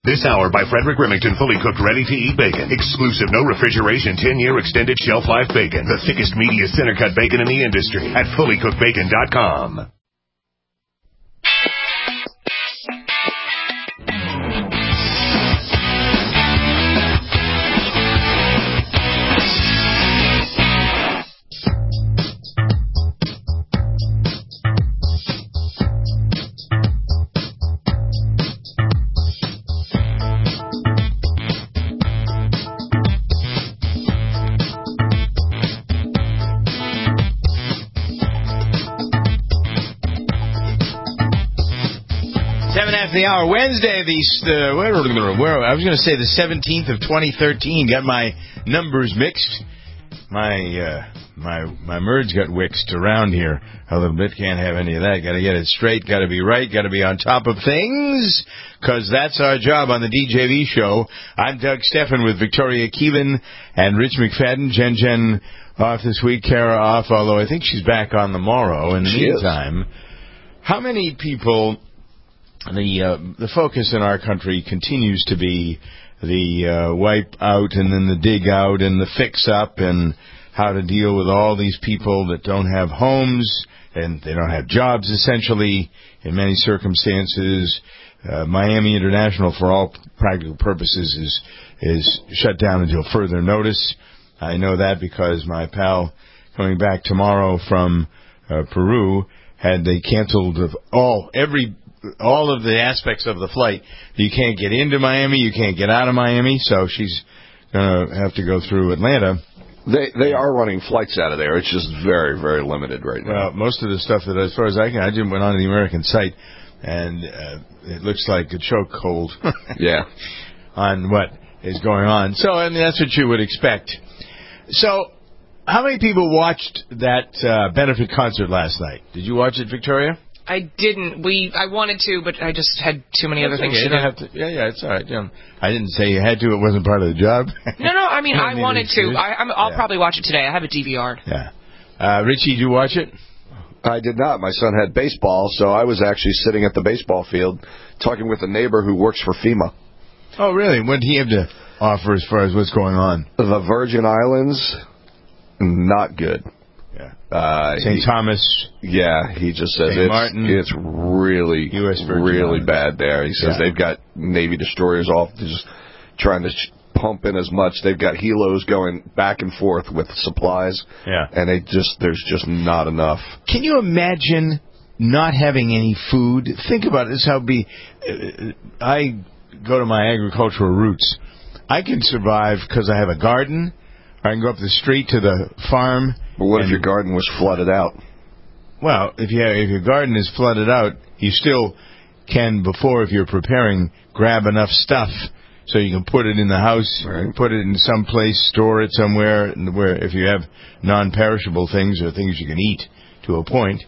This hour by Frederick Remington, fully cooked, ready-to-eat bacon. Exclusive, no refrigeration, 10-year extended shelf life bacon. The thickest, meatiest, center-cut bacon in the industry at fullycookedbacon.com. The hour Wednesday, I was going to say the 17th of 2013. Got my numbers mixed. My merge got wixed around here a little bit. Can't have any of that. Got to get it straight. Got to be right. Got to be on top of things, because that's our job on the DJV show. I'm Doug Steffen with Victoria Keelan and Rich McFadden. Jen off this week. Kara off, although I think she's back on the morrow. In the meantime, how many people? The focus in our country continues to be the wipe out and then the dig out and the fix up and how to deal with all these people that don't have homes and they don't have jobs, essentially, in many circumstances. Miami International, for all practical purposes, is shut down until further notice. I know that because my pal coming back tomorrow from Peru had they canceled all of the aspects of the flight. You can't get into Miami, you can't get out of Miami, so she's going to have to go through Atlanta. They are running flights out of there. It's just very, very limited right now. Well, most of the stuff that, as far as I just went on the American site, and it looks like a chokehold. Yeah. On what is going on. So, I mean, that's what you would expect. So, how many people watched that benefit concert last night? Did you watch it, Victoria? I didn't. I wanted to, but I just had too many other things to do. You don't have to. Yeah, it's all right. I didn't say you had to. It wasn't part of the job. No. I mean, I wanted to. I'll probably watch it today. I have it DVR'd. Yeah. Richie, did you watch it? I did not. My son had baseball, so I was actually sitting at the baseball field talking with a neighbor who works for FEMA. Oh, really? What did he have to offer as far as what's going on? The Virgin Islands, not good. St. Thomas. Yeah, he just says it's really, really bad there. He says they've got Navy destroyers off, just trying to pump in as much. They've got helos going back and forth with supplies, and there's just not enough. Can you imagine not having any food? Think about it. This is how I go to my agricultural roots. I can survive because I have a garden. I can go up the street to the farm. But what if your garden was flooded out? Well, if your garden is flooded out, you still can, if you're preparing, grab enough stuff so you can put it in the house, put it in some place, store it somewhere, where if you have non-perishable things or things you can eat to a point.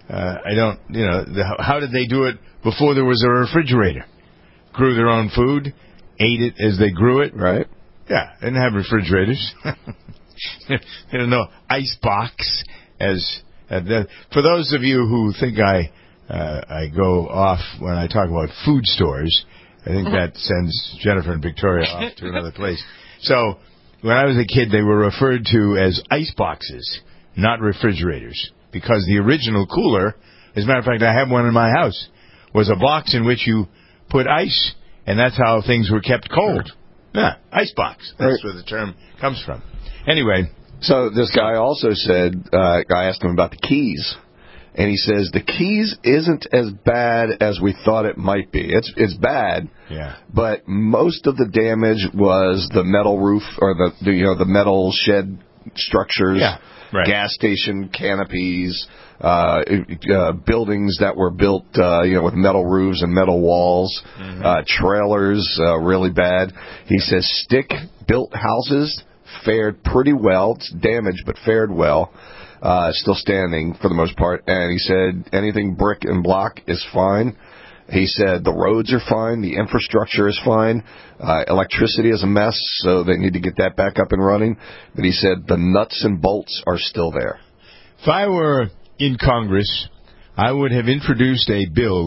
How did they do it before there was a refrigerator? Grew their own food, ate it as they grew it. Right. Yeah, didn't have refrigerators. They don't know ice box. For those of you who think I go off when I talk about food stores, I think that sends Jennifer and Victoria off to another place. So when I was a kid, they were referred to as ice boxes, not refrigerators, because the original cooler, as a matter of fact, I have one in my house, was a box in which you put ice, and that's how things were kept cold. Yeah, icebox. That's where the term comes from. Anyway. So this guy also said, I asked him about the Keys, and he says the Keys isn't as bad as we thought it might be. It's bad, but most of the damage was the metal roof or the metal shed structures, gas station canopies, buildings that were built with metal roofs and metal walls, trailers, really bad. He says stick-built houses fared pretty well. It's damaged, but fared well. Still standing for the most part. And he said anything brick and block is fine. He said the roads are fine. The infrastructure is fine. Electricity is a mess, so they need to get that back up and running. But he said the nuts and bolts are still there. If I were in Congress, I would have introduced a bill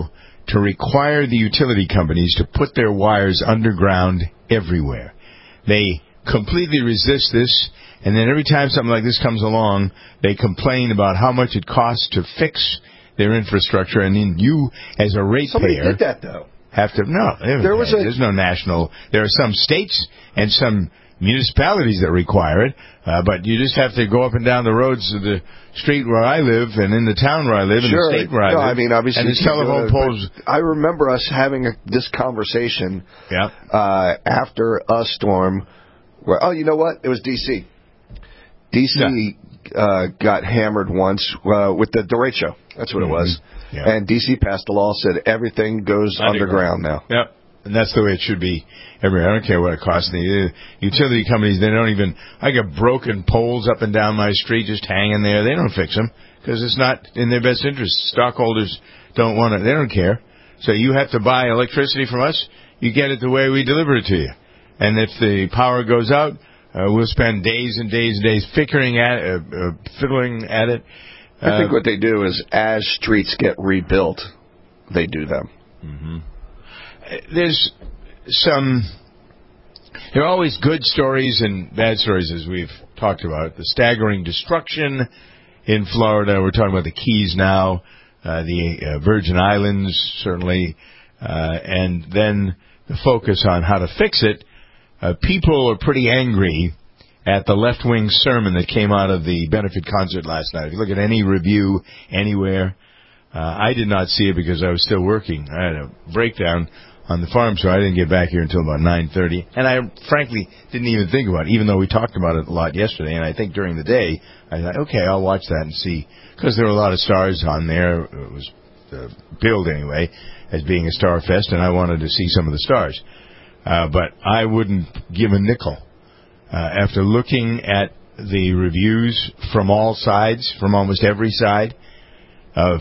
to require the utility companies to put their wires underground everywhere. They completely resist this, and then every time something like this comes along, they complain about how much it costs to fix their infrastructure, and then you, as a ratepayer... Somebody did that, though. Have to... No, there's no national... There are some states and some municipalities that require it, but you just have to go up and down the roads of the street where I live and in the town where I live and the state where I live. I mean, obviously, and the telephone poles. I remember us having this conversation after a storm where, you know what? It was D.C. D.C. Got hammered once with the derecho. That's what it was. Yeah. And D.C. passed a law, said everything goes underground now. Yep. And that's the way it should be everywhere. I don't care what it costs. The utility companies, they don't even... I got broken poles up and down my street just hanging there. They don't fix them because it's not in their best interest. Stockholders don't want it. They don't care. So you have to buy electricity from us. You get it the way we deliver it to you. And if the power goes out, we'll spend days and days and days fiddling at it. I think what they do is as streets get rebuilt, they do them. Mm-hmm. There are always good stories and bad stories, as we've talked about. The staggering destruction in Florida. We're talking about the Keys now, the Virgin Islands, certainly, and then the focus on how to fix it. People are pretty angry at the left-wing sermon that came out of the benefit concert last night. If you look at any review anywhere, I did not see it because I was still working. I had a breakdown on the farm, so I didn't get back here until about 9:30. And I frankly didn't even think about it, even though we talked about it a lot yesterday. And I think during the day, I thought, okay, I'll watch that and see. Because there were a lot of stars on there. It was billed, anyway, as being a star fest, and I wanted to see some of the stars. But I wouldn't give a nickel. After looking at the reviews from all sides, from almost every side, of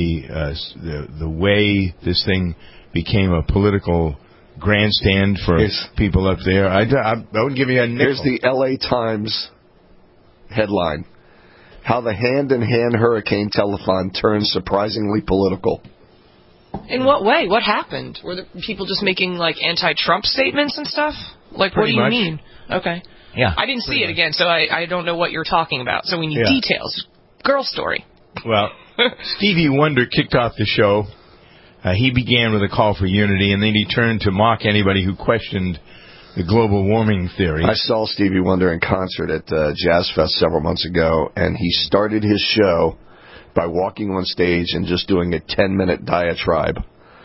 the way this thing became a political grandstand for people up there, I wouldn't give you a nickel. Here's the L.A. Times headline: How the Hand-in-Hand Hurricane Telethon Turned Surprisingly Political. In what way? What happened? Were the people just making, like, anti-Trump statements and stuff? Like, Pretty what do much. you mean? Okay. Yeah. I didn't see it again, so I don't know what you're talking about. So we need details. Girl story. Well, Stevie Wonder kicked off the show. He began with a call for unity, and then he turned to mock anybody who questioned the global warming theory. I saw Stevie Wonder in concert at Jazz Fest several months ago, and he started his show by walking on stage and just doing a 10-minute diatribe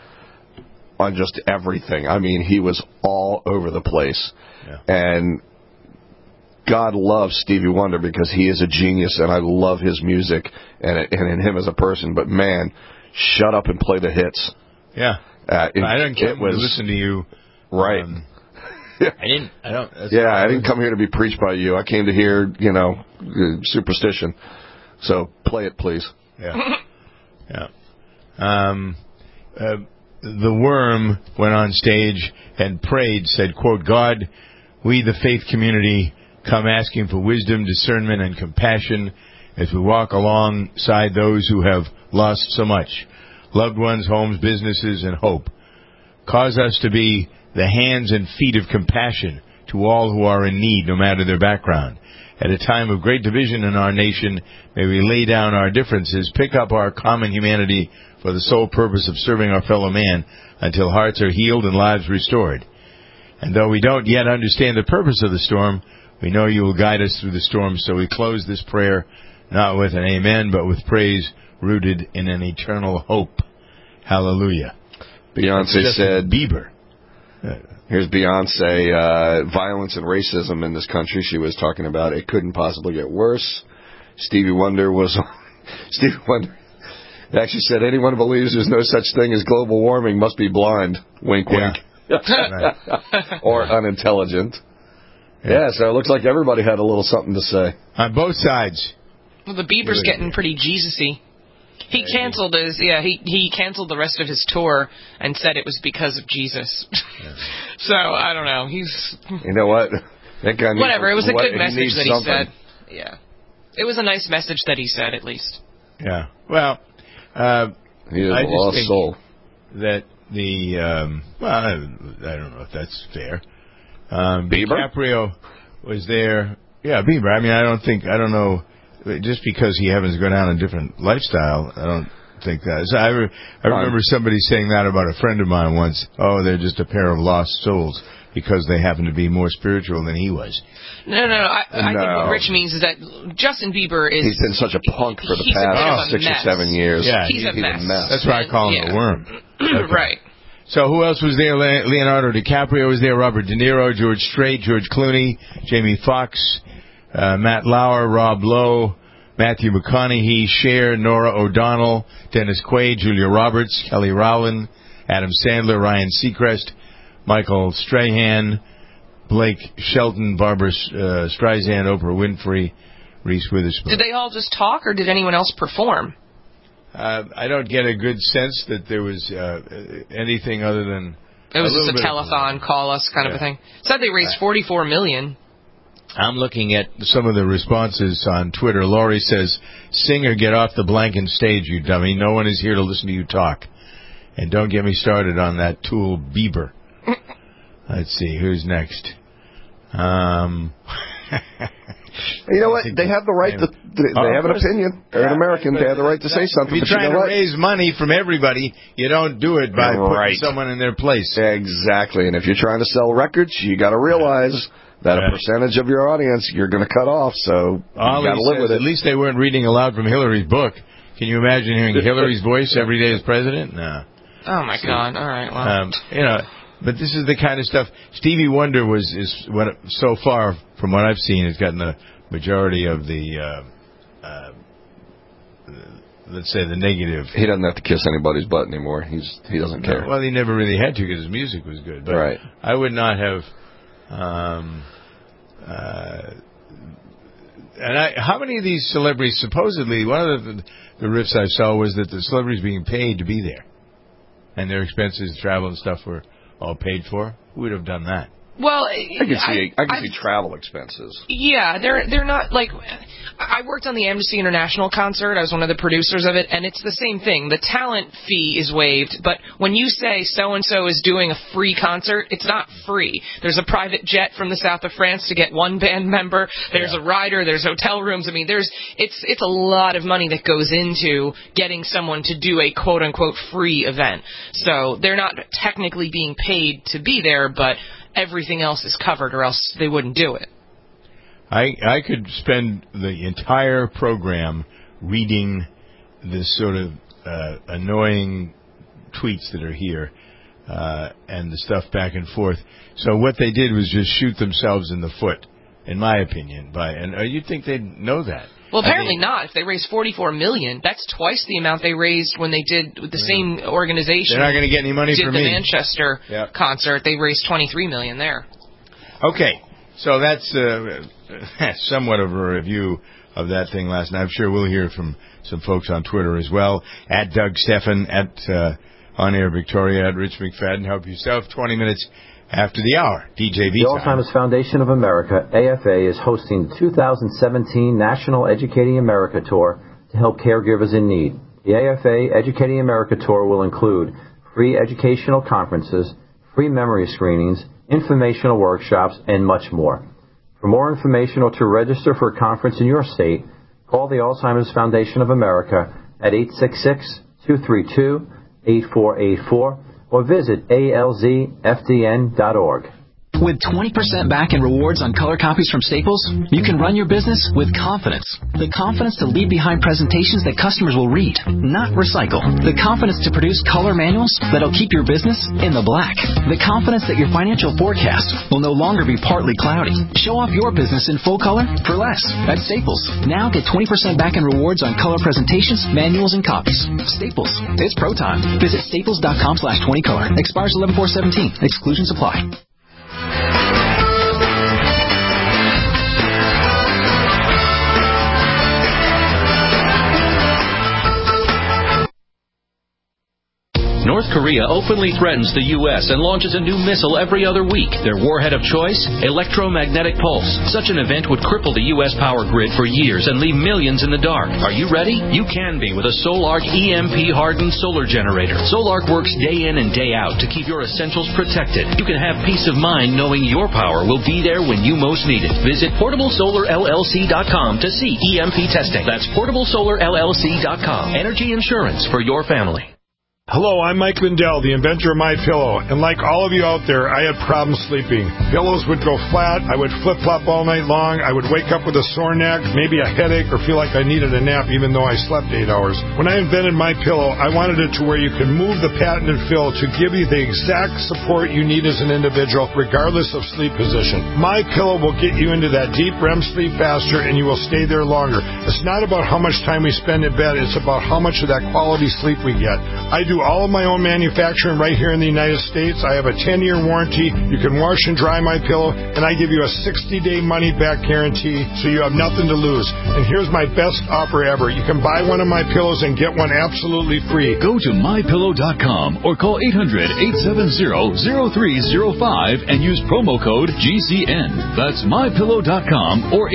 on just everything. I mean, he was all over the place. Yeah. And God loves Stevie Wonder because he is a genius, and I love his music and him as a person. But, man, shut up and play the hits. Yeah. I didn't come to listen to you. Right. I didn't come here to be preached by you. I came to hear, superstition. So play it, please. Yeah. Yeah. The Worm went on stage and prayed, said, quote, God, we, the faith community, come asking for wisdom, discernment, and compassion as we walk alongside those who have lost so much. Loved ones, homes, businesses, and hope. Cause us to be the hands and feet of compassion to all who are in need, no matter their background. At a time of great division in our nation, may we lay down our differences, pick up our common humanity for the sole purpose of serving our fellow man until hearts are healed and lives restored. And though we don't yet understand the purpose of the storm, we know you will guide us through the storm. So we close this prayer not with an amen, but with praise rooted in an eternal hope. Hallelujah. Beyonce said, Bieber. Here's Beyonce, violence and racism in this country. She was talking about it couldn't possibly get worse. Stevie Wonder actually said, anyone who believes there's no such thing as global warming must be blind. Wink, wink. Or unintelligent. Yeah, so it looks like everybody had a little something to say. On both sides. Well, the Bieber's getting pretty Jesus-y. He canceled he canceled the rest of his tour and said it was because of Jesus. So, I don't know. You know what? That guy whatever, it was a good message that he said. Yeah. It was a nice message that he said, at least. Yeah. Well, he is a lost soul. that the well, I don't know if that's fair. Bieber? DiCaprio was there. Yeah, Bieber. I mean, I don't know. Just because he happens to go down a different lifestyle, I don't think that. So I remember somebody saying that about a friend of mine once. Oh, they're just a pair of lost souls because they happen to be more spiritual than he was. No. I think what Rich means is that Justin Bieber is... He's been such a punk for the past 6 or 7 years. Yeah, he's a mess. That's why I call him a worm. Okay. Right. So who else was there? Leonardo DiCaprio was there, Robert De Niro, George Strait, George Clooney, Jamie Foxx, Matt Lauer, Rob Lowe, Matthew McConaughey, Cher, Nora O'Donnell, Dennis Quaid, Julia Roberts, Kelly Rowland, Adam Sandler, Ryan Seacrest, Michael Strahan, Blake Shelton, Barbara Streisand, Oprah Winfrey, Reese Witherspoon. Did they all just talk, or did anyone else perform? I don't get a good sense that there was anything other than... It was just a telethon, call us kind of a thing. Said they raised $44 million. I'm looking at some of the responses on Twitter. Laurie says, "Singer, get off the blanket stage, you dummy. No one is here to listen to you talk. And don't get me started on that tool Bieber." Let's see, who's next? You know what? They have the right to... They have an opinion. They're an American. They have the right to say something. If you're trying to raise money from everybody, you don't do it by putting someone in their place. Exactly. And if you're trying to sell records, you got to realize that a percentage of your audience you're going to cut off. So you got to live with it. At least they weren't reading aloud from Hillary's book. Can you imagine hearing Hillary's voice every day as president? No. Oh my God! All right. Well. But this is the kind of stuff. Stevie Wonder so far from what I've seen, has gotten the majority of the, let's say, the negative. He doesn't have to kiss anybody's butt anymore. He doesn't care. Well, he never really had to because his music was good. But right. I would not have. How many of these celebrities, supposedly, one of the riffs I saw was that the celebrities being paid to be there, and their expenses, travel and stuff were all paid for. Who would have done that? Well, I can see travel expenses. Yeah, they're not like. I worked on the Amnesty International concert. I was one of the producers of it, and it's the same thing. The talent fee is waived, but when you say so-and-so is doing a free concert, it's not free. There's a private jet from the south of France to get one band member. There's a rider. There's hotel rooms. I mean, it's a lot of money that goes into getting someone to do a quote-unquote free event. So they're not technically being paid to be there, but everything else is covered, or else they wouldn't do it. I could spend the entire program reading this sort of annoying tweets that are here and the stuff back and forth. So what they did was just shoot themselves in the foot, in my opinion. And you'd think they'd know that. Well, apparently not. If they raised $44 million, that's twice the amount they raised when they did with the same organization. They're not going to get any money from me. Did the Manchester concert? They raised $23 million there. Okay, so that's somewhat of a review of that thing last night. I'm sure we'll hear from some folks on Twitter as well. At Doug Steffen, at On Air Victoria, at Rich McFadden. Help yourself. 20 minutes after the hour. DJ V. The Alzheimer's Foundation of America, AFA, is hosting the 2017 National Educating America Tour to help caregivers in need. The AFA Educating America Tour will include free educational conferences, free memory screenings, informational workshops, and much more. For more information or to register for a conference in your state, call the Alzheimer's Foundation of America at 866-232-8484 or visit alzfdn.org. With 20% back in rewards on color copies from Staples, you can run your business with confidence. The confidence to leave behind presentations that customers will read, not recycle. The confidence to produce color manuals that'll keep your business in the black. The confidence that your financial forecast will no longer be partly cloudy. Show off your business in full color for less at Staples. Now get 20% back in rewards on color presentations, manuals, and copies. Staples. It's pro time. Visit staples.com/20color. Expires 11/4/17. Exclusions apply. North Korea openly threatens the U.S. and launches a new missile every other week. Their warhead of choice? Electromagnetic pulse. Such an event would cripple the U.S. power grid for years and leave millions in the dark. Are you ready? You can be with a Solark EMP-hardened solar generator. Solark works day in and day out to keep your essentials protected. You can have peace of mind knowing your power will be there when you most need it. Visit PortableSolarLLC.com to see EMP testing. That's PortableSolarLLC.com. Energy insurance for your family. Hello, I'm Mike Lindell, the inventor of MyPillow, and like all of you out there, I had problems sleeping. Pillows would go flat, I would flip-flop all night long, I would wake up with a sore neck, maybe a headache, or feel like I needed a nap even though I slept 8 hours. When I invented MyPillow, I wanted it to where you can move the patented fill to give you the exact support you need as an individual, regardless of sleep position. MyPillow will get you into that deep REM sleep faster, and you will stay there longer. It's not about how much time we spend in bed, it's about how much of that quality sleep we get. I do all of my own manufacturing right here in the United States. I have a 10-year warranty. You can wash and dry my pillow, and I give you a 60-day money-back guarantee, so you have nothing to lose. And here's my best offer ever. You can buy one of my pillows and get one absolutely free. Go to MyPillow.com or call 800-870-0305 and use promo code GCN. That's MyPillow.com or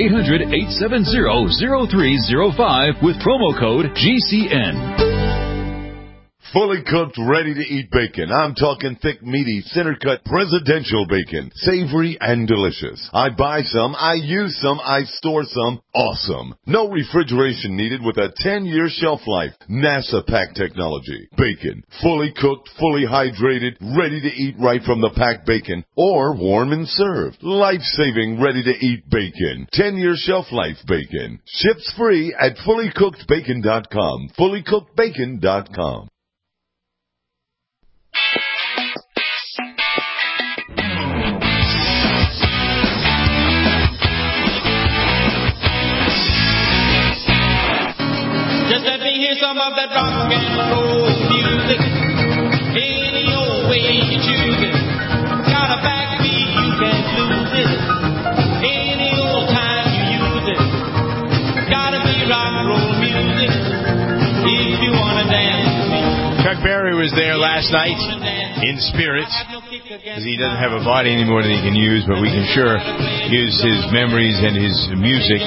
800-870-0305 with promo code GCN. Fully cooked, ready-to-eat bacon. I'm talking thick, meaty, center-cut presidential bacon. Savory and delicious. I buy some, I use some, I store some. Awesome. No refrigeration needed with a 10-year shelf life. NASA pack technology. Bacon. Fully cooked, fully hydrated, ready to eat right from the packed bacon. Or warm and served. Life-saving, ready-to-eat bacon. 10-year shelf life bacon. Ships free at fullycookedbacon.com. Fullycookedbacon.com. Just let me hear some of that rock and roll music. Any old way you choose it. Got a backbeat, you can't lose it. Any old time you use it. Gotta be rock and roll music if you wanna dance with me. Chuck Berry was there last night in spirit, because he doesn't have a body anymore that he can use, but we can sure use his memories and his music.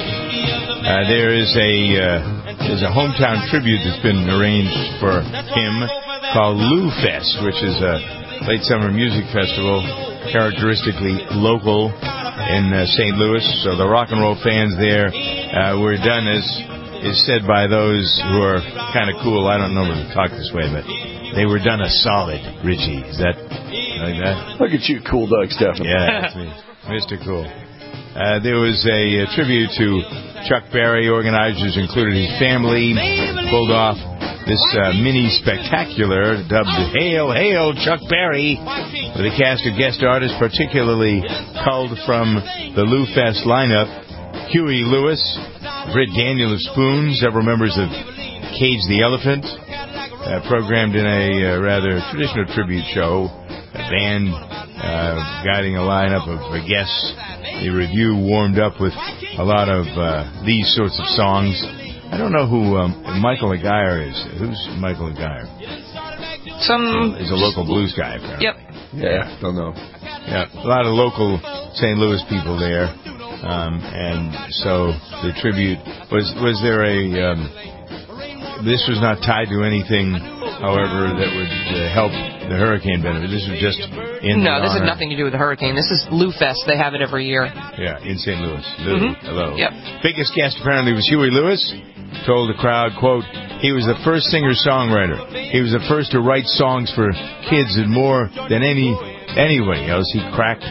There's a hometown tribute that's been arranged for him called Lou Fest, which is a late summer music festival characteristically local in St. Louis. So the rock and roll fans there were done, as is said by those who are kind of cool. I don't know when to talk this way, but they were done a solid, Richie. Is that like that? Look at you, Cool Doug Stephan. Yeah, that's me. Mr. Cool. There was a tribute to Chuck Berry. Organizers included his family, pulled off this mini spectacular dubbed Hail, Hail, Chuck Berry, with a cast of guest artists particularly culled from the Lou Fest lineup. Huey Lewis, Britt Daniel of Spoon, several members of Cage the Elephant, programmed in a rather traditional tribute show, a band guiding a lineup of guests. The review warmed up with a lot of these sorts of songs. I don't know who Michael Aguirre is. Who's Michael Aguirre? He's a local blues guy, apparently. Yep. Yeah, don't know. Yeah, a lot of local St. Louis people there. And so the tribute, was there this was not tied to anything, however, that would help the hurricane benefit. This was just in No, this has nothing to do with the hurricane. This is Lou Fest. They have it every year. Yeah, in St. Louis. Lou, hello. Yep. Biggest guest apparently was Huey Lewis. Told the crowd, quote, he was the first singer-songwriter. He was the first to write songs for kids and more than anybody else. He cracked.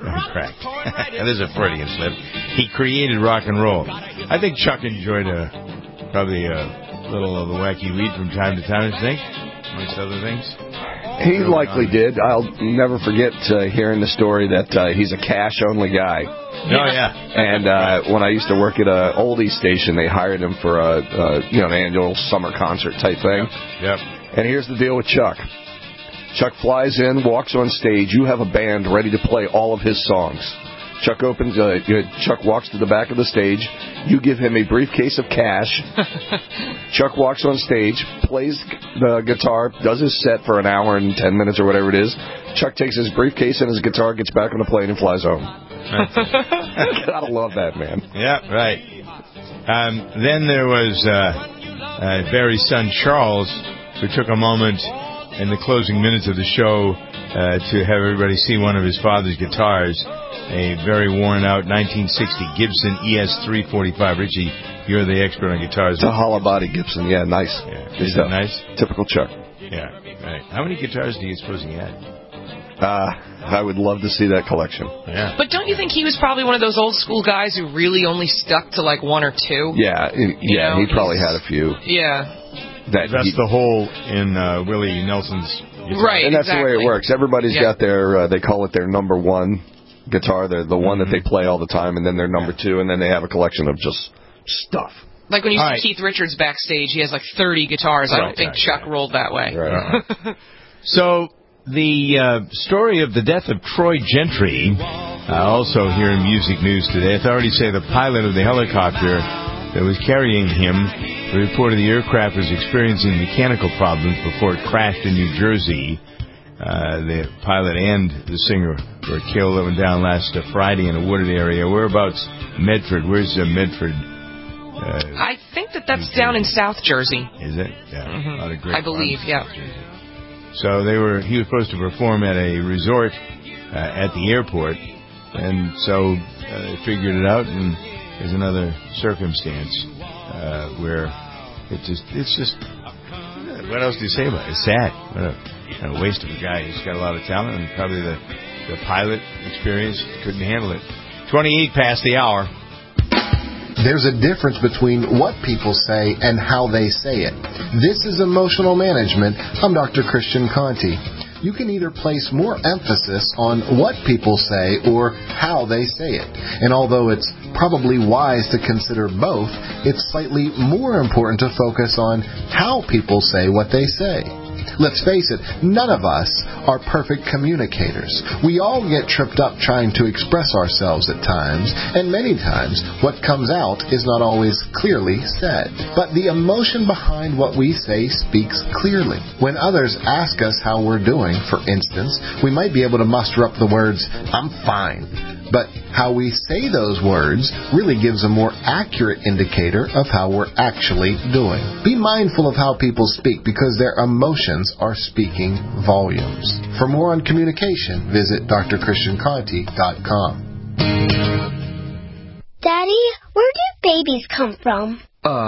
There's a Freudian slip. He created rock and roll. I think Chuck enjoyed probably a little of the wacky weed from time to time, I think, amongst other things. He likely did. I'll never forget hearing the story that he's a cash-only guy. Oh, yeah. And when I used to work at an oldies station, they hired him for an annual summer concert type thing. Yep. And here's the deal with Chuck. Chuck flies in, walks on stage. You have a band ready to play all of his songs. Chuck Chuck walks to the back of the stage. You give him a briefcase of cash. Chuck walks on stage, plays the guitar, does his set for an hour and 10 minutes or whatever it is. Chuck takes his briefcase and his guitar, gets back on the plane, and flies home. Gotta love that, man. Yeah, right. Then there was Barry's son, Charles, who took a moment in the closing minutes of the show to have everybody see one of his father's guitars, a very worn-out 1960 Gibson ES-345. Richie, you're the expert on guitars. It's a hollow body Gibson. Yeah, nice. Yeah. Is that nice? Typical Chuck. Yeah, right. How many guitars do you suppose he had? I would love to see that collection. Yeah. But don't you think he was probably one of those old school guys who really only stuck to like one or two? Yeah, he probably had a few. Yeah. That's the hole in Willie Nelson's guitar. Right, and that's exactly. the way it works. Everybody's got their, they call it their number one guitar, the one that they play all the time, and then their number two, and then they have a collection of just stuff. Like when you see Keith Richards backstage, he has like 30 guitars. I don't think Chuck rolled that way. Right. So the story of the death of Troy Gentry, also here in music news today. Authorities say the pilot of the helicopter that was carrying him reported the aircraft was experiencing mechanical problems before it crashed in New Jersey. The pilot and the singer were killed up and down last Friday in a wooded area. Whereabouts? Medford. Where's Medford? I think that's down in South Jersey. Is it? Yeah. Mm-hmm. A lot of great I believe, yeah. So he was supposed to perform at a resort at the airport, and so they figured it out, and there's another circumstance where it's just what else do you say about it? It's sad. What a waste of a guy. He's got a lot of talent, and probably the pilot experience couldn't handle it. 28 past the hour. There's a difference between what people say and how they say it. This is Emotional Management. I'm Dr. Christian Conti. You can either place more emphasis on what people say or how they say it. And although it's probably wise to consider both, it's slightly more important to focus on how people say what they say. Let's face it, none of us are perfect communicators. We all get tripped up trying to express ourselves at times, and many times what comes out is not always clearly said. But the emotion behind what we say speaks clearly. When others ask us how we're doing, for instance, we might be able to muster up the words, "I'm fine." But how we say those words really gives a more accurate indicator of how we're actually doing. Be mindful of how people speak because their emotions are speaking volumes. For more on communication, visit drchristianconti.com. Daddy, where do babies come from?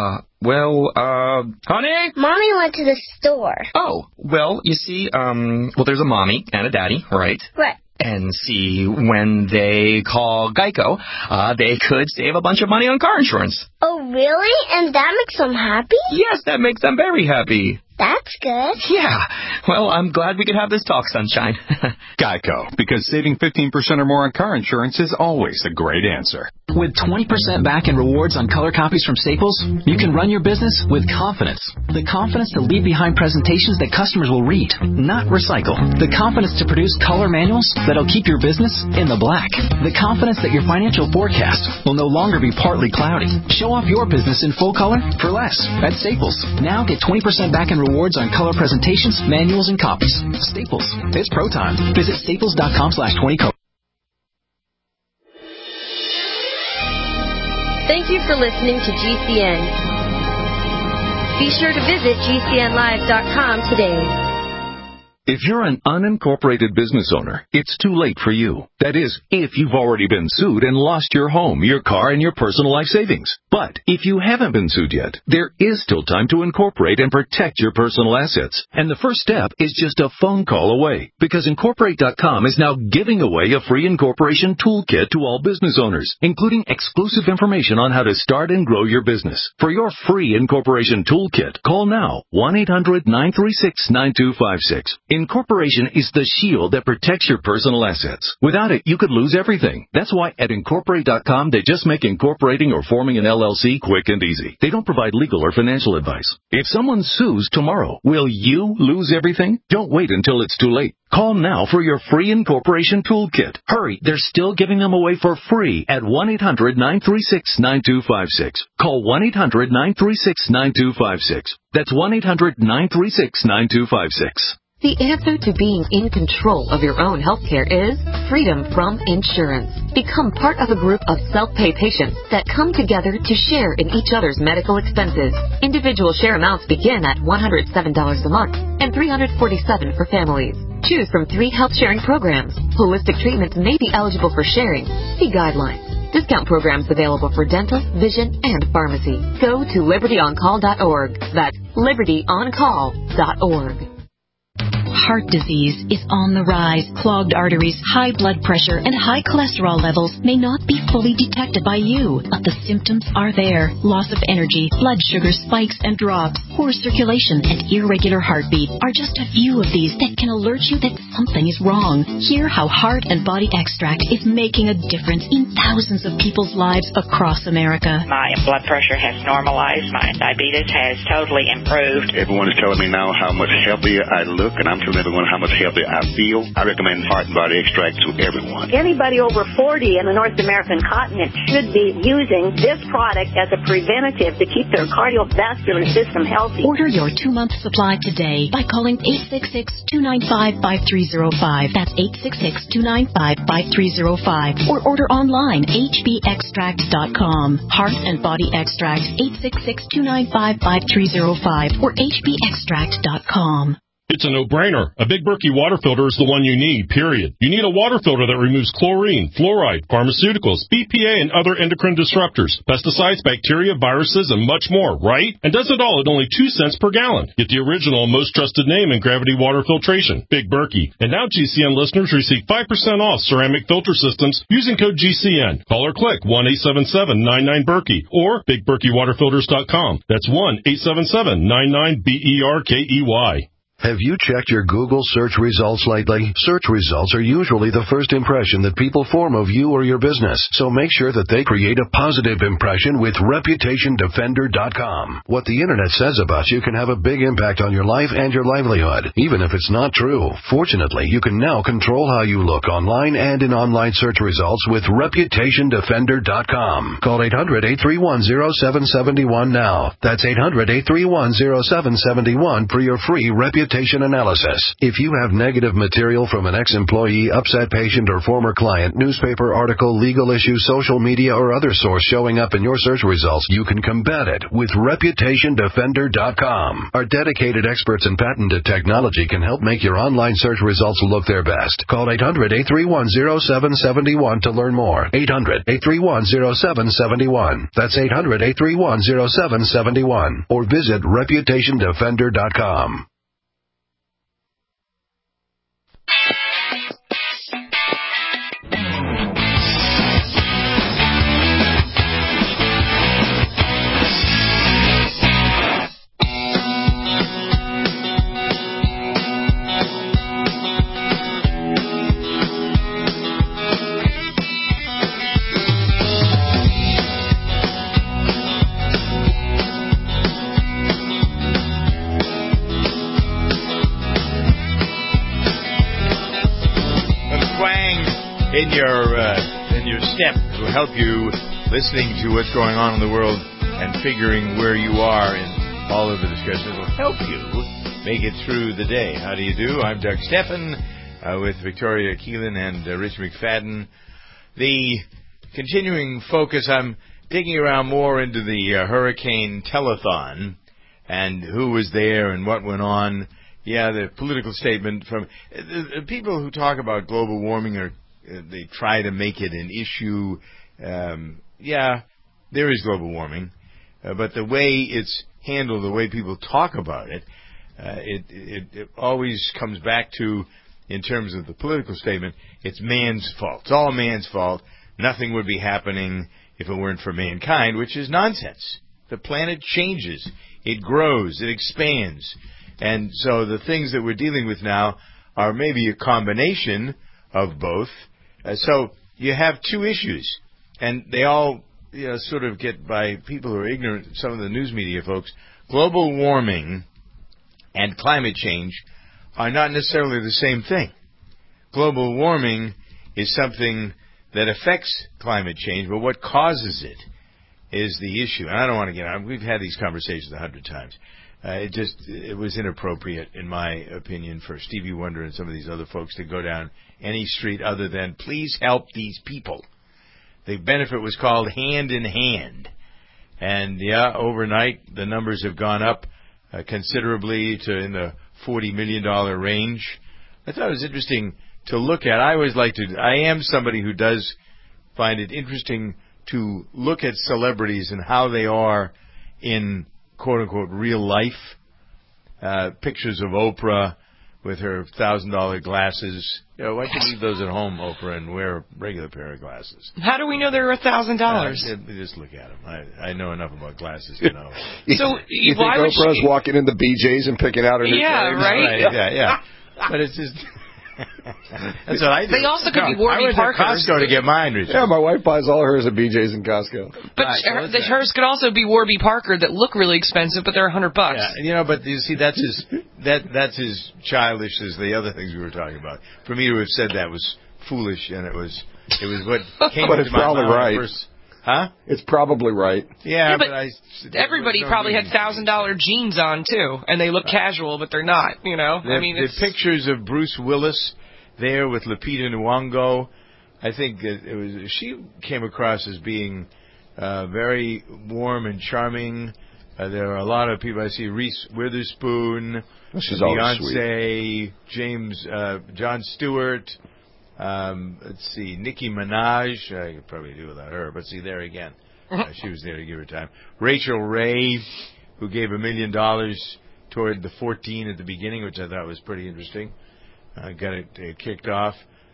Honey? Mommy went to the store. Oh, well, you see, there's a mommy and a daddy, right? Right. And see, when they call Geico, they could save a bunch of money on car insurance. Oh, really? And that makes them happy? Yes, that makes them very happy. That's good. Yeah. Well, I'm glad we could have this talk, Sunshine. Geico, because saving 15% or more on car insurance is always a great answer. With 20% back in rewards on color copies from Staples, you can run your business with confidence. The confidence to leave behind presentations that customers will read, not recycle. The confidence to produce color manuals that'll keep your business in the black. The confidence that your financial forecast will no longer be partly cloudy. Show off your business in full color for less at Staples. Now get 20% back in rewards on color presentations, manuals, and copies. Staples. It's pro time. Visit staples.com/20color. Thank you for listening to GCN. Be sure to visit GCNlive.com today. If you're an unincorporated business owner, it's too late for you. That is, if you've already been sued and lost your home, your car, and your personal life savings. But if you haven't been sued yet, there is still time to incorporate and protect your personal assets. And the first step is just a phone call away, because Incorporate.com is now giving away a free incorporation toolkit to all business owners, including exclusive information on how to start and grow your business. For your free incorporation toolkit, call now 1-800-936-9256. Incorporation is the shield that protects your personal assets. Without it, you could lose everything. That's why at Incorporate.com, they just make incorporating or forming an LLC quick and easy. They don't provide legal or financial advice. If someone sues tomorrow, will you lose everything? Don't wait until it's too late. Call now for your free incorporation toolkit. Hurry, they're still giving them away for free at 1-800-936-9256. Call 1-800-936-9256. That's 1-800-936-9256. The answer to being in control of your own healthcare is freedom from insurance. Become part of a group of self-pay patients that come together to share in each other's medical expenses. Individual share amounts begin at $107 a month and $347 for families. Choose from 3 health-sharing programs. Holistic treatments may be eligible for sharing. See guidelines. Discount programs available for dental, vision, and pharmacy. Go to libertyoncall.org. That's libertyoncall.org. Heart disease is on the rise. Clogged arteries, high blood pressure, and high cholesterol levels may not be fully detected by you, but the symptoms are there. Loss of energy, blood sugar spikes and drops, poor circulation, and irregular heartbeat are just a few of these that can alert you that something is wrong. Hear how Heart and Body Extract is making a difference in thousands of people's lives across America. My blood pressure has normalized. My diabetes has totally improved. Everyone is telling me now how much healthier I look, and I'm telling everyone how much healthier I feel. I recommend Heart and Body Extract to everyone. Anybody over 40 in the North American continent should be using this product as a preventative to keep their cardiovascular system healthy. Order your 2-month supply today by calling 866-295-5305. That's 866-295-5305. Or order online, hbextract.com. Heart and Body Extract, 866-295-5305 or hbextract.com. It's a no-brainer. A Big Berkey water filter is the one you need, period. You need a water filter that removes chlorine, fluoride, pharmaceuticals, BPA, and other endocrine disruptors, pesticides, bacteria, viruses, and much more, right? And does it all at only 2 cents per gallon. Get the original and most trusted name in gravity water filtration, Big Berkey. And now GCN listeners receive 5% off ceramic filter systems using code GCN. Call or click 1-877-99-BERKEY or BigBerkeyWaterFilters.com. That's 1-877-99-BERKEY. Have you checked your Google search results lately? Search results are usually the first impression that people form of you or your business, so make sure that they create a positive impression with ReputationDefender.com. What the Internet says about you can have a big impact on your life and your livelihood, even if it's not true. Fortunately, you can now control how you look online and in online search results with ReputationDefender.com. Call 800-831-0771 now. That's 800-831-0771 for your free reputation analysis. If you have negative material from an ex-employee, upset patient, or former client, newspaper article, legal issue, social media, or other source showing up in your search results, you can combat it with ReputationDefender.com. Our dedicated experts in patented technology can help make your online search results look their best. Call 800-831-0771 to learn more. 800-831-0771. That's 800-831-0771. Or visit ReputationDefender.com. In your step to help you listening to what's going on in the world and figuring where you are in all of the discussions will help you make it through the day. How do you do? I'm Doug Steffen with Victoria Keelan and Rich McFadden. The continuing focus, I'm digging around more into the hurricane telethon and who was there and what went on. Yeah, the political statement from people who talk about global warming are they try to make it an issue. Yeah, there is global warming, but the way it's handled, the way people talk about it, it always comes back to, in terms of the political statement, it's man's fault. It's all man's fault. Nothing would be happening if it weren't for mankind, which is nonsense. The planet changes. It grows. It expands. And so the things that we're dealing with now are maybe a combination of both. So you have two issues, and they all sort of get by people who are ignorant, some of the news media folks. Global warming and climate change are not necessarily the same thing. Global warming is something that affects climate change, but what causes it is the issue. And I don't want to get on. We've had these conversations 100 times. It was inappropriate, in my opinion, for Stevie Wonder and some of these other folks to go down any street other than, please help these people. The benefit was called Hand in Hand. And, overnight, the numbers have gone up considerably to in the $40 million range. I thought it was interesting to look at. I am somebody who does find it interesting to look at celebrities and how they are in quote-unquote real life. Pictures of Oprah with her $1,000 glasses. Why don't you leave those at home, Oprah, and wear a regular pair of glasses? How do we know they're $1,000? Just look at them. I know enough about glasses to know. So you think Oprah's walking into BJ's and picking out her new frames? Right? Yeah. But it's just... That's what I do. They also could be Warby Parker. I went to Costco to get mine. Yeah, my wife buys all hers at BJ's and Costco. But hers could also be Warby Parker that look really expensive, but they're $100. Yeah, but you see, that's as childish as the other things we were talking about. For me to have said that was foolish, and it was what came but into it's my probably mind right. first. Huh? It's probably right. Yeah, but everybody probably had $1,000 jeans on too, and they look casual, but they're not. The pictures of Bruce Willis there with Lupita Nyong'o, I think she came across as being very warm and charming. There are a lot of people. I see Reese Witherspoon, Beyonce, James, Jon Stewart. Let's see, Nicki Minaj. I could probably do without her, but see, there again. She was there to give her time. Rachel Ray, who gave $1 million toward the 14 at the beginning, which I thought was pretty interesting. Got it kicked off.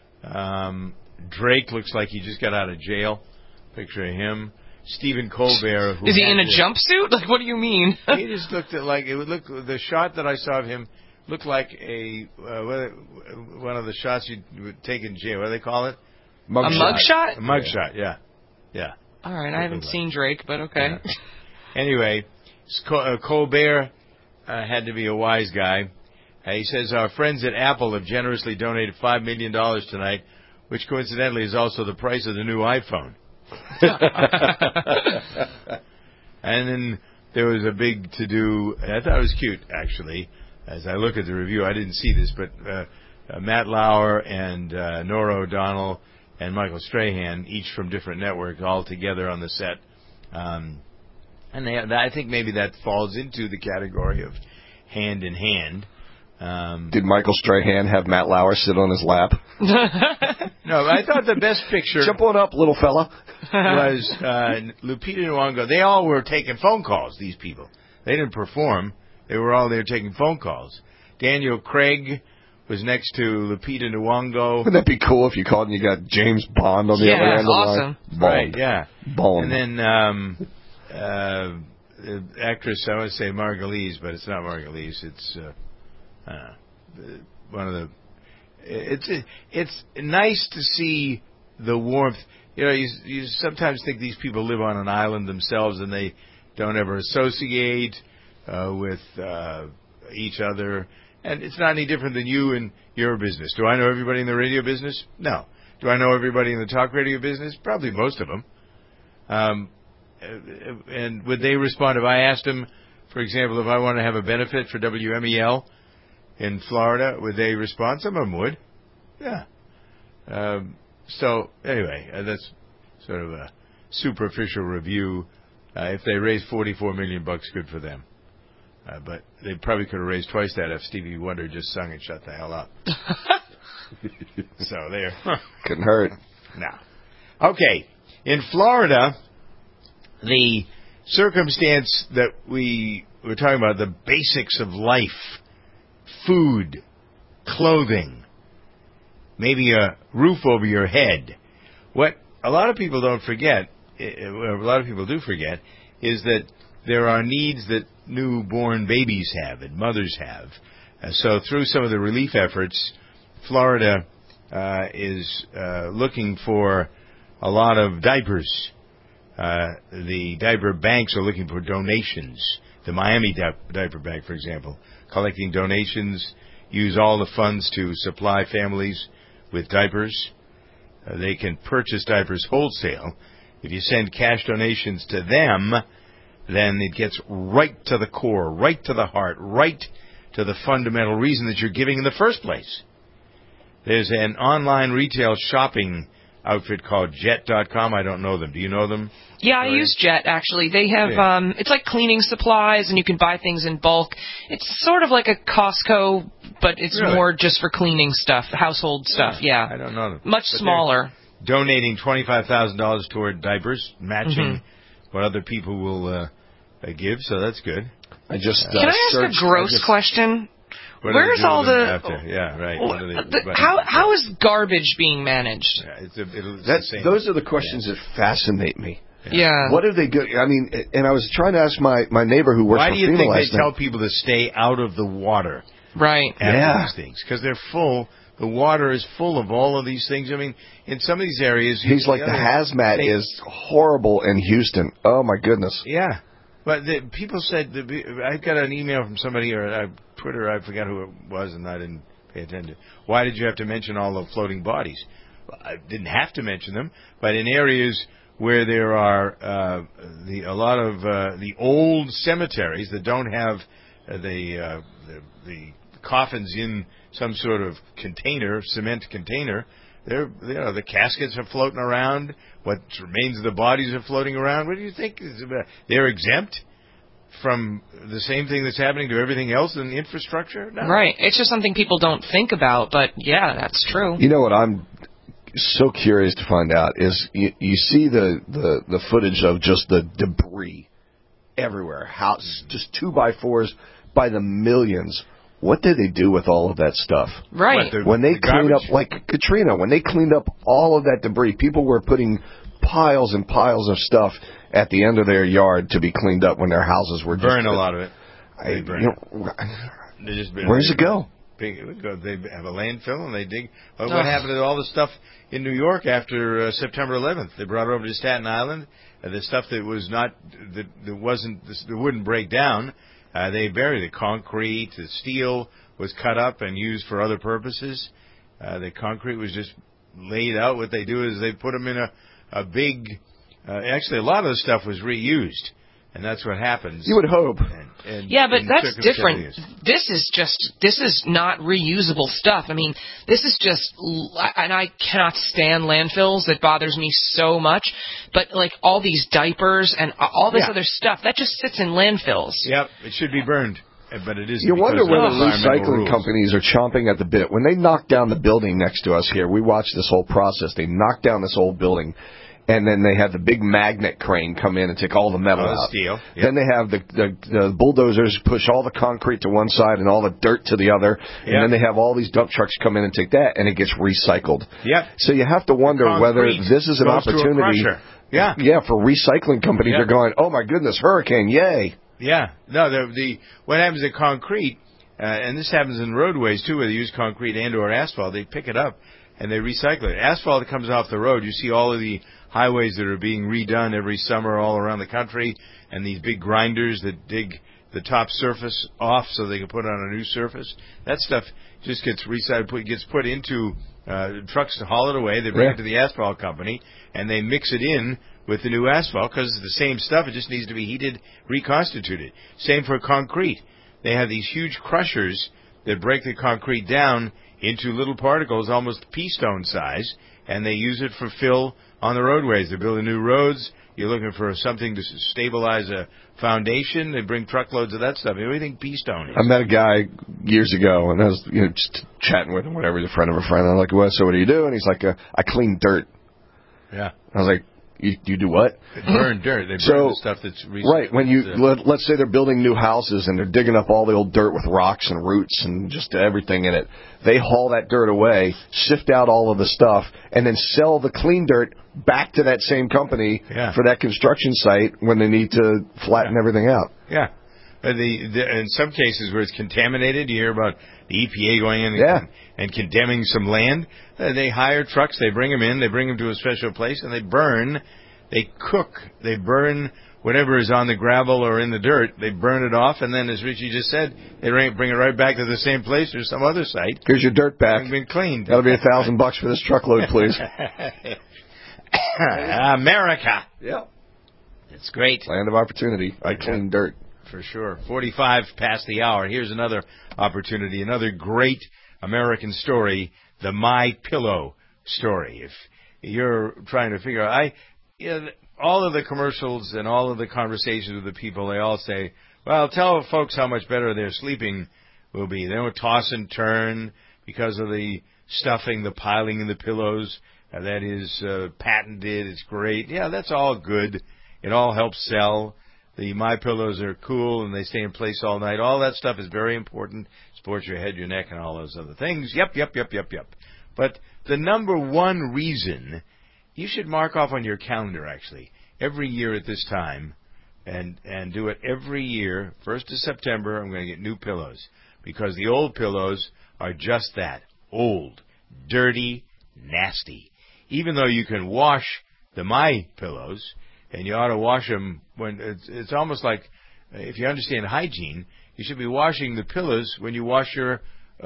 Drake looks like he just got out of jail. Picture of him. Stephen Colbert. Is he in a jumpsuit? Like, what do you mean? He just looked the shot that I saw of him looked like one of the shots you would take in jail. What do they call it? A mugshot? A mugshot, yeah. All right, I haven't seen Drake, but okay. Yeah. Anyway, Colbert had to be a wise guy. He says, our friends at Apple have generously donated $5 million tonight, which coincidentally is also the price of the new iPhone. And then there was a big to-do. I thought it was cute, actually. As I look at the review, I didn't see this, but Matt Lauer and Nora O'Donnell and Michael Strahan, each from different networks, all together on the set. And I think maybe that falls into the category of hand in hand. Did Michael Strahan have Matt Lauer sit on his lap? No, I thought the best picture... Jump on up, little fella. ...was Lupita Nyong'o. They all were taking phone calls, these people. They didn't perform. They were all there taking phone calls. Daniel Craig was next to Lupita Nyong'o. Wouldn't that be cool if you called and you got James Bond on the other end of the line? Awesome. Right, yeah. Bond. And then actress, I want to say Margulies, but it's not Margulies. It's one of the... It's nice to see the warmth. You sometimes think these people live on an island themselves and they don't ever associate with each other. And it's not any different than you and your business. Do I know everybody in the radio business? No. Do I know everybody in the talk radio business? Probably most of them. And would they respond if I asked them, for example, if I want to have a benefit for WMEL in Florida, would they respond? Some of them would. Yeah. So, anyway, that's sort of a superficial review. If they raise $44 million, good for them. But they probably could have raised twice that if Stevie Wonder just sung and shut the hell up. So there. Couldn't hurt. No. Okay. In Florida, the circumstance that we were talking about, the basics of life, food, clothing, maybe a roof over your head. What a lot of people don't forget, a lot of people do forget, is that there are needs that newborn babies have and mothers have. So through some of the relief efforts, Florida is looking for a lot of diapers. The diaper banks are looking for donations. The Miami Diaper Bank, for example, collecting donations, use all the funds to supply families with diapers. They can purchase diapers wholesale. If you send cash donations to them, then it gets right to the core, right to the heart, right to the fundamental reason that you're giving in the first place. There's an online retail shopping outfit called Jet.com. I don't know them. Do you know them? Yeah, I use Jet, actually. They have, it's like cleaning supplies, and you can buy things in bulk. It's sort of like a Costco, but it's more just for cleaning stuff, household stuff, yeah. I don't know them. Much smaller. Donating $25,000 toward diapers, matching what other people will give, so that's good. I just Can I ask a gross question? Where's all the... Yeah, right. How is garbage being managed? Those are the questions that fascinate me. Yeah. What are they good? I mean, and I was trying to ask my neighbor who works for FEMA. Why do you think they tell people to stay out of the water? Right. After these things? Because they're full. The water is full of all of these things. I mean, in some of these areas... He's like, the hazmat is horrible in Houston. Oh, my goodness. Yeah. But people said... I got an email from somebody, or Twitter, I forgot who it was, and I didn't pay attention. Why did you have to mention all the floating bodies? I didn't have to mention them, but in areas where there are a lot of the old cemeteries that don't have the coffins in some sort of container, cement container, the caskets are floating around. What remains of the bodies are floating around. What do you think? They're exempt from the same thing that's happening to everything else in the infrastructure? No. Right. It's just something people don't think about, but yeah, that's true. You know what I'm so curious to find out is you see the footage of just the debris everywhere. Just 2x4s by the millions. What did they do with all of that stuff? Right. When they cleaned up, like Katrina, when they cleaned up all of that debris, people were putting piles and piles of stuff at the end of their yard to be cleaned up when their houses were just... Burn a lot of it. Where does it go? They have a landfill and they dig. What happened to all the stuff in New York after September 11th? They brought it over to Staten Island. The stuff that was not, that wouldn't break down, they buried it. Concrete, the steel was cut up and used for other purposes. The concrete was just laid out. What they do is they put them in a big. Actually, a lot of the stuff was reused. And that's what happens. You would hope. Yeah, but that's different. This is not reusable stuff. I mean, this is just, and I cannot stand landfills. That bothers me so much. But like all these diapers and all this other stuff, that just sits in landfills. Yep, it should be burned. But it isn't. You wonder where the recycling companies are chomping at the bit. When they knocked down the building next to us here, we watched this whole process. They knocked down this old building. And then they have the big magnet crane come in and take all the metal out. Steel. Yep. Then they have the bulldozers push all the concrete to one side and all the dirt to the other. And then they have all these dump trucks come in and take that, and it gets recycled. Yep. So you have to wonder whether this is an opportunity. Yeah, for recycling companies. They're going, oh my goodness, hurricane, yay. Yeah. No, what happens to concrete, and this happens in roadways too, where they use concrete and or asphalt, they pick it up and they recycle it. Asphalt that comes off the road, you see all of the highways that are being redone every summer all around the country, and these big grinders that dig the top surface off so they can put on a new surface. That stuff just gets recycled, gets put into trucks to haul it away. They bring it to the asphalt company, and they mix it in with the new asphalt because it's the same stuff. It just needs to be heated, reconstituted. Same for concrete. They have these huge crushers that break the concrete down into little particles, almost pea stone size, and they use it for fill on the roadways. They're building new roads. You're looking for something to stabilize a foundation. They bring truckloads of that stuff. What do you think pea stone is? I met a guy years ago, and I was just chatting with him, whatever, he's a friend of a friend. I'm like, well, so what do you do? And he's like, I clean dirt. Yeah. I was like, You do what? They burn dirt. They burn the stuff that's right. When let's say they're building new houses and they're digging up all the old dirt with rocks and roots and just everything in it. They haul that dirt away, sift out all of the stuff, and then sell the clean dirt back to that same company for that construction site when they need to flatten everything out. Yeah. In some cases where it's contaminated, you hear about the EPA going in and condemning some land. They hire trucks, they bring them in, they bring them to a special place, and they burn, they cook, they burn whatever is on the gravel or in the dirt. They burn it off, and then, as Richie just said, they bring it right back to the same place or some other site. Here's your dirt back. It's been cleaned. That'll be $1,000 for this truckload, please. America. Yeah. It's great. Land of opportunity. I clean dirt. For sure. 45 past the hour. Here's another opportunity, another great American story, the My Pillow story. If you're trying to figure out, all of the commercials and all of the conversations with the people, they all say, well, tell folks how much better their sleeping will be. They don't toss and turn because of the stuffing, the piling in the pillows. That is patented. It's great. Yeah, that's all good. It all helps sell. The My Pillows are cool and they stay in place all night. All that stuff is very important. Supports your head, your neck, and all those other things. Yep. But the number one reason you should mark off on your calendar, actually, every year at this time, and do it every year. 1st of September, I'm going to get new pillows because the old pillows are just that, old, dirty, nasty. Even though you can wash the My Pillows, and you ought to wash them when it's almost like, if you understand hygiene, you should be washing the pillows when you wash your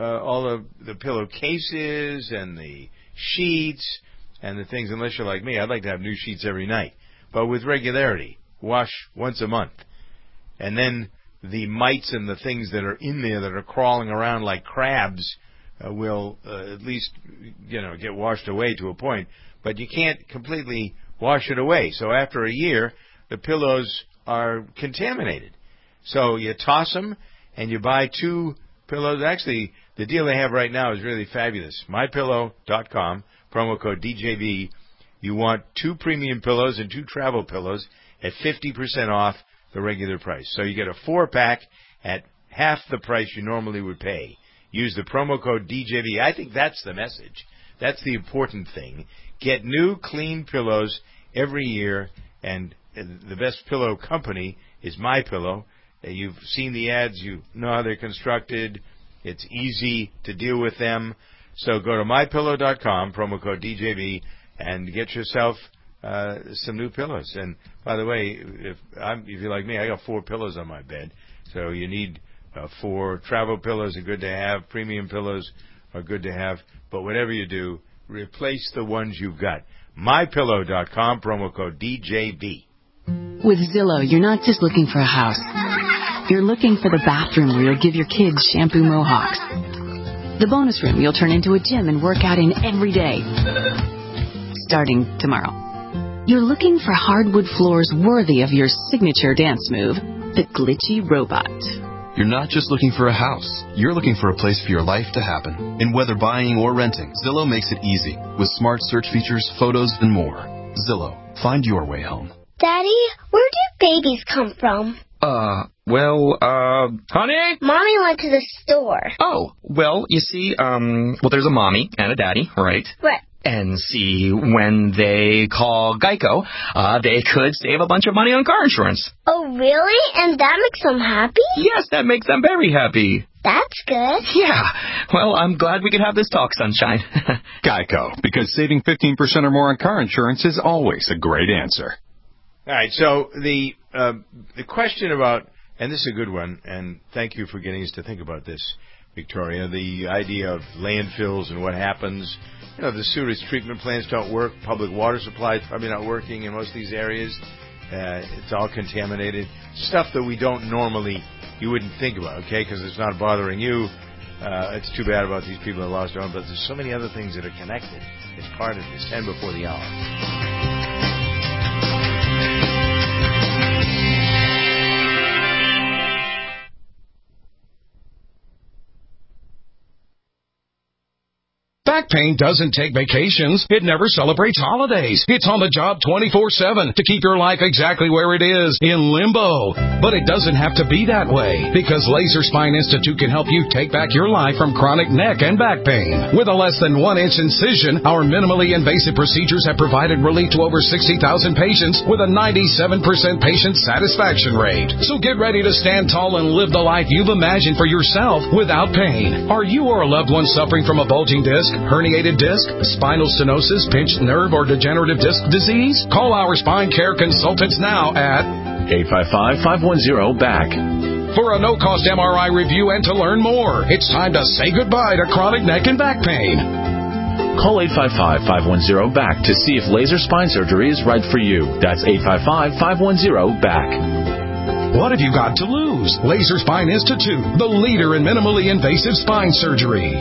all the pillow cases and the sheets and the things. Unless you're like me, I'd like to have new sheets every night, but with regularity. Wash once a month, and then the mites and the things that are in there that are crawling around like crabs will at least get washed away to a point. But you can't completely wash it away. So after a year, the pillows are contaminated. So you toss them, and you buy 2 pillows. Actually, the deal they have right now is really fabulous. MyPillow.com, promo code DJB. You want 2 premium pillows and 2 travel pillows at 50% off the regular price. So you get a 4-pack at half the price you normally would pay. Use the promo code DJB. I think that's the message. That's the important thing. Get new, clean pillows every year, and the best pillow company is My Pillow. You've seen the ads. You know how they're constructed. It's easy to deal with them. So go to MyPillow.com, promo code DJB, and get yourself some new pillows. And by the way, if you're like me, I got 4 pillows on my bed. So you need 4 travel pillows are good to have. Premium pillows are good to have. But whatever you do, replace the ones you've got. MyPillow.com, promo code DJB. With Zillow, you're not just looking for a house. You're looking for the bathroom where you'll give your kids shampoo mohawks. The bonus room you'll turn into a gym and work out in every day. Starting tomorrow. You're looking for hardwood floors worthy of your signature dance move, the glitchy robot. You're not just looking for a house. You're looking for a place for your life to happen. And whether buying or renting, Zillow makes it easy with smart search features, photos, and more. Zillow. Find your way home. Daddy, where do babies come from? Honey? Mommy went to the store. Oh, well, you see, there's a mommy and a daddy, right? Right. And see, when they call Geico, they could save a bunch of money on car insurance. Oh, really? And that makes them happy? Yes, that makes them very happy. That's good. Yeah. Well, I'm glad we could have this talk, Sunshine. Geico, because saving 15% or more on car insurance is always a great answer. All right, so the question about, and this is a good one, and thank you for getting us to think about this, Victoria, the idea of landfills and what happens. The sewage treatment plants don't work. Public water supply is probably not working in most of these areas. It's all contaminated. Stuff that we don't normally, you wouldn't think about, okay, because it's not bothering you. It's too bad about these people that lost their own, but there's so many other things that are connected. It's part of this. 10 before the hour. back pain doesn't take vacations. It never celebrates holidays. It's on the job 24/7 to keep your life exactly where it is, in limbo. But it doesn't have to be that way, because Laser Spine Institute can help you take back your life from chronic neck and back pain. With a less than 1-inch incision, our minimally invasive procedures have provided relief to over 60,000 patients with a 97% patient satisfaction rate. So get ready to stand tall and live the life you've imagined for yourself without pain. Are you or a loved one suffering from a bulging disc, herniated disc, spinal stenosis, pinched nerve, or degenerative disc disease? Call our spine care consultants now at 855-510-BACK. For a no-cost MRI review and to learn more. It's time to say goodbye to chronic neck and back pain. Call 855-510-BACK to see if laser spine surgery is right for you. That's 855-510-BACK. What have you got to lose? Laser Spine Institute, the leader in minimally invasive spine surgery.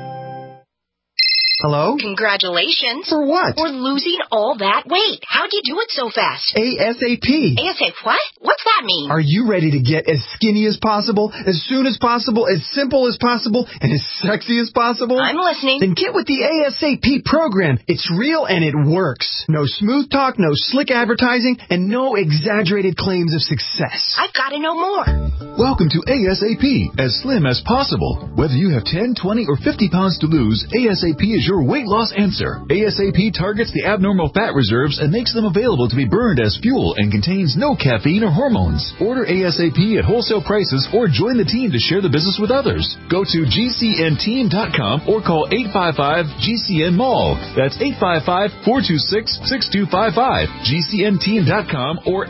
Hello? Congratulations. For what? For losing all that weight. How'd you do it so fast? ASAP. ASAP what? What's that mean? Are you ready to get as skinny as possible, as soon as possible, as simple as possible, and as sexy as possible? I'm listening. Then get with the ASAP program. It's real and it works. No smooth talk, no slick advertising, and no exaggerated claims of success. I've got to know more. Welcome to ASAP, as slim as possible. Whether you have 10, 20, or 50 pounds to lose, ASAP is your weight loss answer. ASAP targets the abnormal fat reserves and makes them available to be burned as fuel and contains no caffeine or hormones. Order ASAP at wholesale prices or join the team to share the business with others. Go to GCNteam.com or call 855-GCN-MALL. That's 855-426-6255. GCNteam.com or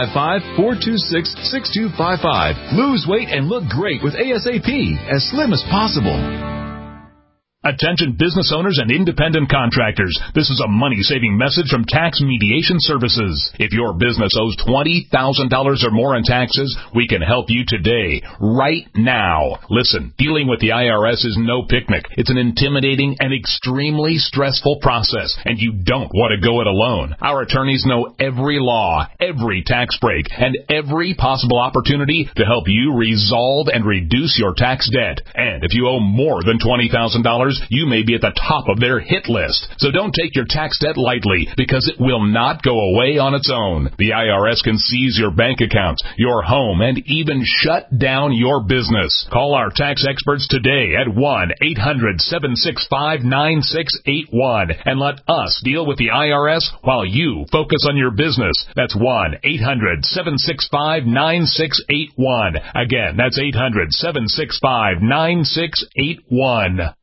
855-426-6255. Lose weight and look great with ASAP, as slim as possible. Attention business owners and independent contractors. This is a money-saving message from Tax Mediation Services. If your business owes $20,000 or more in taxes, we can help you today, right now. Listen, dealing with the IRS is no picnic. It's an intimidating and extremely stressful process, and you don't want to go it alone. Our attorneys know every law, every tax break, and every possible opportunity to help you resolve and reduce your tax debt. And if you owe more than $20,000, you may be at the top of their hit list. So don't take your tax debt lightly, because it will not go away on its own. The IRS can seize your bank accounts, your home, and even shut down your business. Call our tax experts today at 1-800-765-9681 and let us deal with the IRS while you focus on your business. That's 1-800-765-9681. Again, that's 800-765-9681.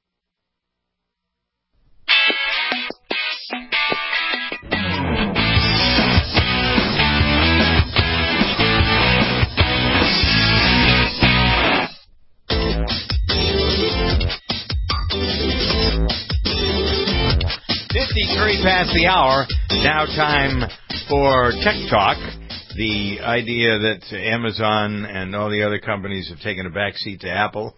Past the hour. Now time for Tech Talk. The idea that Amazon and all the other companies have taken a backseat to Apple.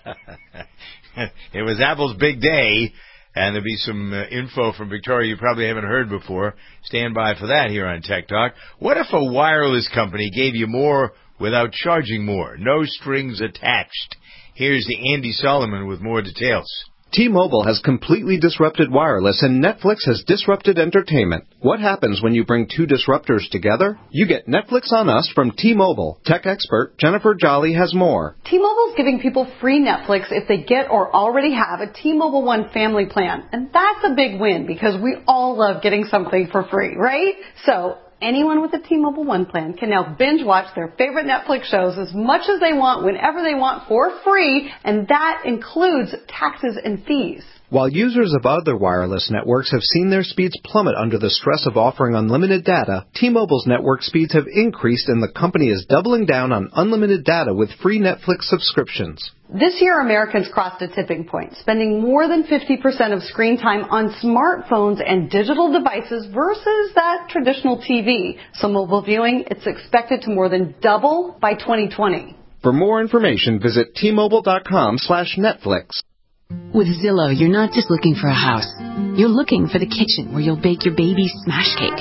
It was Apple's big day, and there'll be some info from Victoria you probably haven't heard before. Stand by for that here on Tech Talk. What if a wireless company gave you more without charging more? No strings attached. Here's the Andy Solomon with more details. T-Mobile has completely disrupted wireless, and Netflix has disrupted entertainment. What happens when you bring two disruptors together? You get Netflix on Us from T-Mobile. Tech expert Jennifer Jolly has more. T-Mobile's giving people free Netflix if they get or already have a T-Mobile One family plan. And that's a big win, because we all love getting something for free, right? So anyone with a T-Mobile One plan can now binge watch their favorite Netflix shows as much as they want, whenever they want, for free, and that includes taxes and fees. While users of other wireless networks have seen their speeds plummet under the stress of offering unlimited data, T-Mobile's network speeds have increased, and the company is doubling down on unlimited data with free Netflix subscriptions. This year, Americans crossed a tipping point, spending more than 50% of screen time on smartphones and digital devices versus that traditional TV. So mobile viewing, it's expected to more than double by 2020. For more information, visit T-Mobile.com/Netflix. With Zillow, you're not just looking for a house. You're looking for the kitchen where you'll bake your baby's smash cake.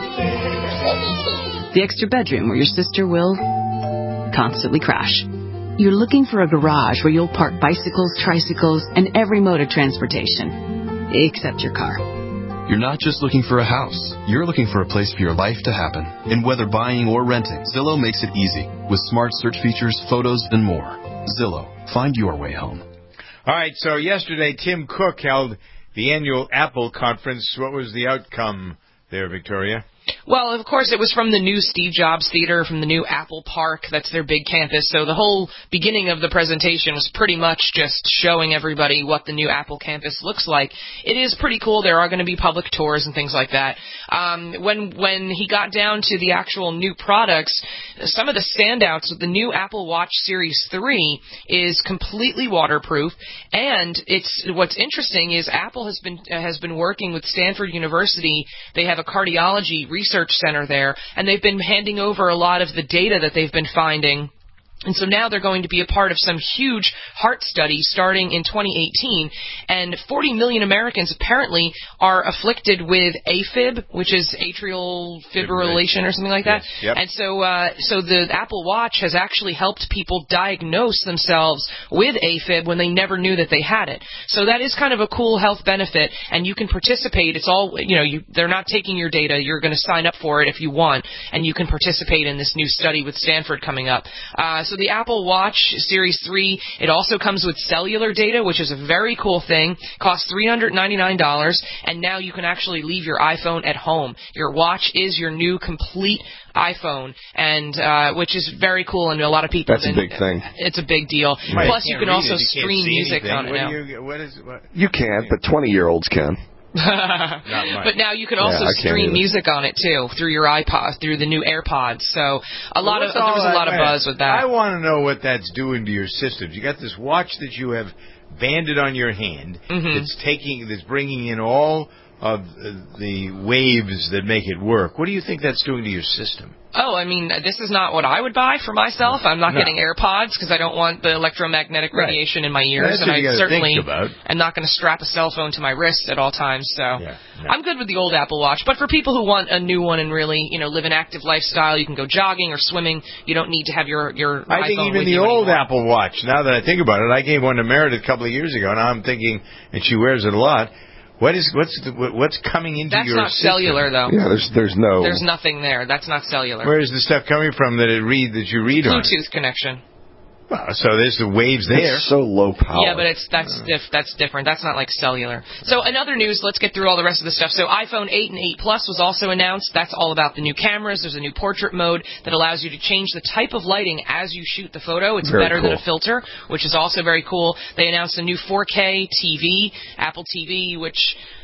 The extra bedroom where your sister will constantly crash. You're looking for a garage where you'll park bicycles, tricycles, and every mode of transportation. Except your car. You're not just looking for a house. You're looking for a place for your life to happen. And whether buying or renting, Zillow makes it easy with smart search features, photos, and more. Zillow. Find your way home. All right, so yesterday Tim Cook held the annual Apple conference. What was the outcome there, Victoria? Well, of course, it was from the new Steve Jobs Theater, from the new Apple Park. That's their big campus. So the whole beginning of the presentation was pretty much just showing everybody what the new Apple campus looks like. It is pretty cool. There are going to be public tours and things like that. When he got down to the actual new products, some of the standouts with the new Apple Watch Series 3 is completely waterproof. And what's interesting is Apple has been working with Stanford University. They have a cardiology research center there, and they've been handing over a lot of the data that they've been finding. And so now they're going to be a part of some huge heart study starting in 2018, and 40 million Americans apparently are afflicted with AFib, which is atrial fibrillation or something like that. Yes. Yep. And so the Apple Watch has actually helped people diagnose themselves with AFib when they never knew that they had it. So that is kind of a cool health benefit, and you can participate. It's all, they're not taking your data. You're going to sign up for it if you want, and you can participate in this new study with Stanford coming up. So the Apple Watch Series 3, it also comes with cellular data, which is a very cool thing. Costs $399, and now you can actually leave your iPhone at home. Your watch is your new complete iPhone, and which is very cool, and a lot of people. That's a big thing. It's a big deal. Right. Plus, you can also stream music on it now. You can't, but 20-year-olds can. But now you can also stream music on it too through your iPod, through the new AirPods. So there was a lot of buzz with that. I want to know what that's doing to your systems. You got this watch that you have banded on your hand. That's bringing in all of the waves that make it work. What do you think that's doing to your system? Oh, I mean, this is not what I would buy for myself. I'm not getting AirPods because I don't want the electromagnetic radiation in my ears, and I certainly am not going to strap a cell phone to my wrist at all times. So I'm good with the old Apple Watch. But for people who want a new one and really, live an active lifestyle, you can go jogging or swimming. You don't need to have your iPhone. I think even the old Apple Watch. Now that I think about it, I gave one to Meredith a couple of years ago, and I'm thinking, and she wears it a lot. What's coming into your system? That's not cellular, though. Yeah, there's nothing there. That's not cellular. Where is the stuff coming from that you read on? Bluetooth connection. Well, so there's the waves there. It's so low power. Yeah, but that's different. That's not like cellular. So in other news, let's get through all the rest of the stuff. So iPhone 8 and 8 Plus was also announced. That's all about the new cameras. There's a new portrait mode that allows you to change the type of lighting as you shoot the photo. It's better than a filter, which is also very cool. They announced a new 4K TV, Apple TV, which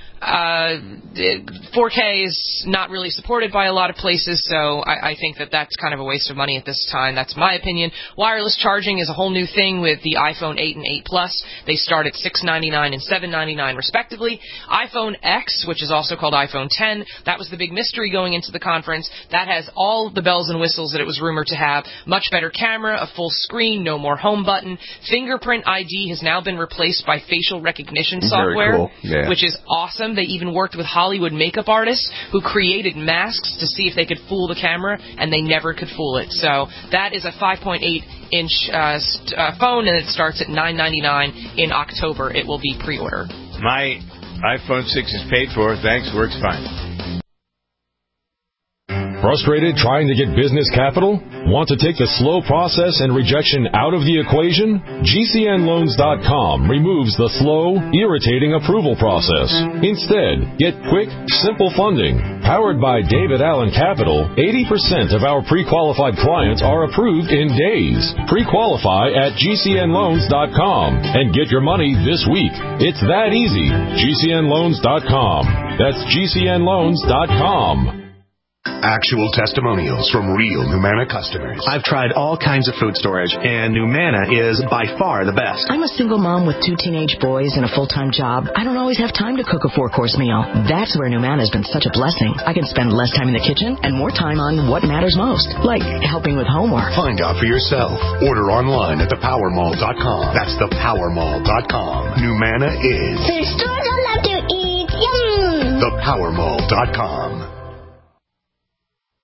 4K is not really supported by a lot of places, so I think that's kind of a waste of money at this time. That's my opinion. Wireless charging is a whole new thing with the iPhone 8 and 8 Plus. They start at $699 and $799 respectively. iPhone X, which is also called iPhone 10, that was the big mystery going into the conference. That has all the bells and whistles that it was rumored to have. Much better camera, a full screen, no more home button. Fingerprint ID has now been replaced by facial recognition software, which is awesome. They even worked with Hollywood makeup artists who created masks to see if they could fool the camera, and they never could fool it. So that is a 5.8-inch phone, and it starts at $999 in October. It will be pre-order. My iPhone 6 is paid for. Thanks. Works fine. Frustrated trying to get business capital? Want to take the slow process and rejection out of the equation? GCNLoans.com removes the slow, irritating approval process. Instead, get quick, simple funding. Powered by David Allen Capital, 80% of our pre-qualified clients are approved in days. Pre-qualify at GCNLoans.com and get your money this week. It's that easy. GCNLoans.com. That's GCNLoans.com. Actual testimonials from real Numanna customers. I've tried all kinds of food storage, and Numanna is by far the best. I'm a single mom with 2 teenage boys and a full-time job. I don't always have time to cook a 4-course meal. That's where Numanna has been such a blessing. I can spend less time in the kitchen and more time on what matters most, like helping with homework. Find out for yourself. Order online at thepowermall.com. That's thepowermall.com. Numanna is... Food stores I love to eat. Yum! Thepowermall.com.